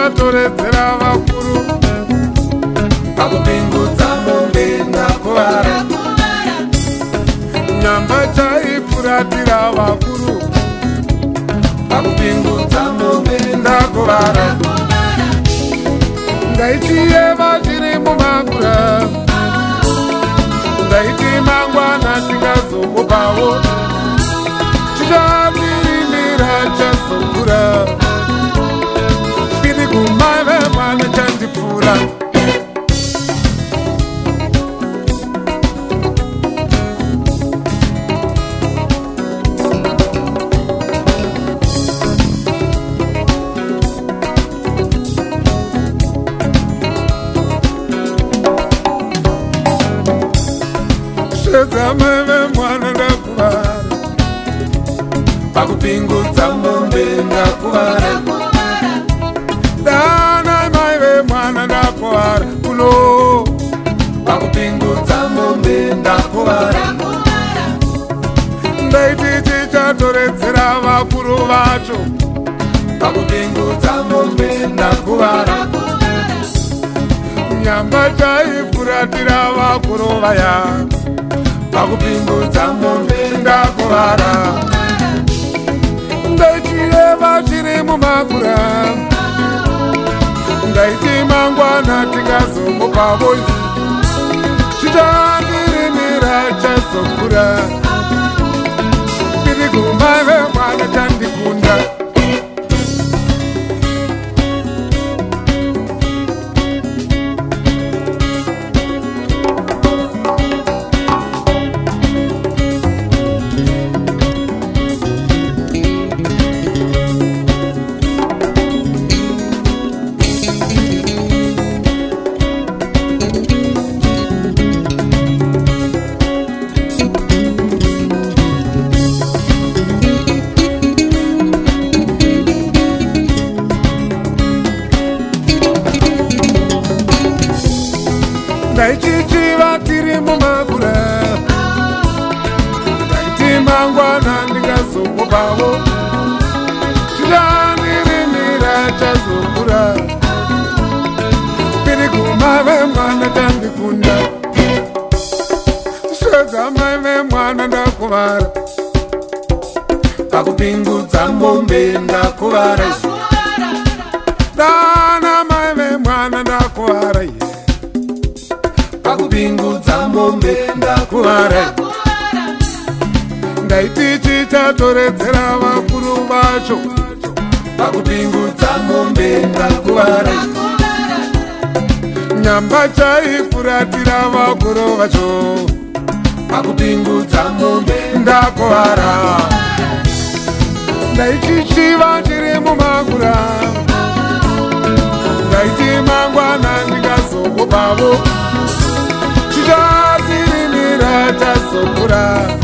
chichatoredzera vakuru pakupingudza mombe ndakuvara nyamba chaifuratira vakuru pakupingudza mombe ndakuvara ngaitiyeva tiri mumakura ngaiti mangwana tingazomupawo chichamirimira chazokura tiri kumave mwana chandipfuura zamave mwana ndakuvara pakupingudza mombe ndakuvara dana maive mwana ndakuvara kuno pakupingudza mombe ndakuvara ndaiti chichatoredzera vakuru vacho pakupingudza mombe ndakuvara nyamba chaifuratira vakuru vaya pakupingudza mombe ndakuvara ndaichireva chiri mumakura ndaiti mangwana tingazomupavo chichandirimira chazokura tiri kumave mwana chandikunda ndaichichiva tiri mumakura ndaiti mangwana ndingazomupavo chichanirimira chazokura tiri kumave mwana tandikunda svedzamaive mwana ndakuvara pakupingudza mombe ndakuvara dana maive mwana ndakuvara pakupingudza mombe ndakuvara ndaiti chichatoredzera vakuru vacho pakupingudza mombe ndakuvara nyamba chaifuratira vakuru vacho pakupingudza mombe ndakuvara ndaichichiva chiri mumakura ndaiti mangwana ndingazomupavo chichatirimira chazokura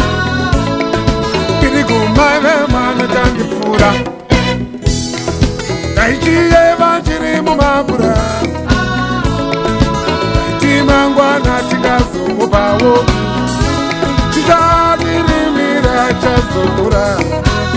tiri kumave mwana chandipfuura ndaichiyeva chiri mumakura ndaiti mangwana tingazomupavo chichatirimira chazokura